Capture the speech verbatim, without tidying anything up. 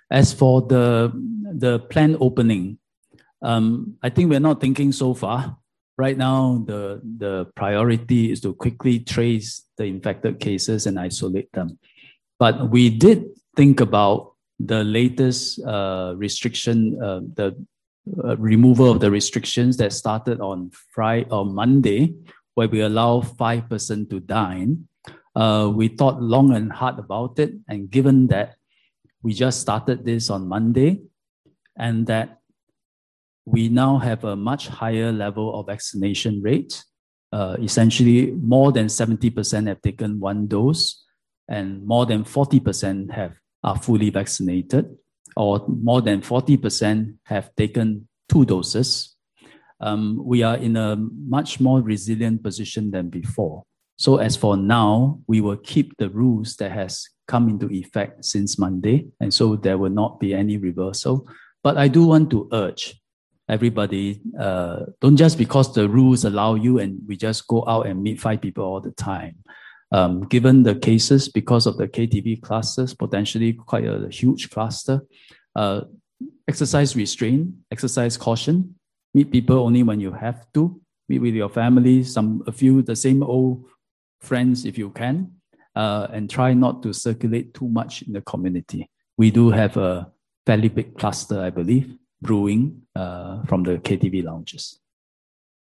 As for the, the planned opening, um, I think we're not thinking so far. Right now, the, the priority is to quickly trace the infected cases and isolate them. But we did think about the latest uh, restriction, uh, the uh, removal of the restrictions that started on Friday or Monday, where we allow five persons to dine. Uh, we thought long and hard about it, and given that we just started this on Monday, and that we now have a much higher level of vaccination rate. Uh, essentially, more than seventy percent have taken one dose, and more than forty percent have are fully vaccinated, or more than forty percent have taken two doses. Um, we are in a much more resilient position than before. So as for now, we will keep the rules that has come into effect since Monday, and so there will not be any reversal. But I do want to urge everybody, uh, don't just because the rules allow you and we just go out and meet five people all the time. Um, given the cases, because of the K T V clusters, potentially quite a huge cluster, uh, exercise restraint, exercise caution, meet people only when you have to, meet with your family, some, a few, the same old friends if you can, uh, and try not to circulate too much in the community. We do have a fairly big cluster, I believe, brewing uh, from the K T V lounges.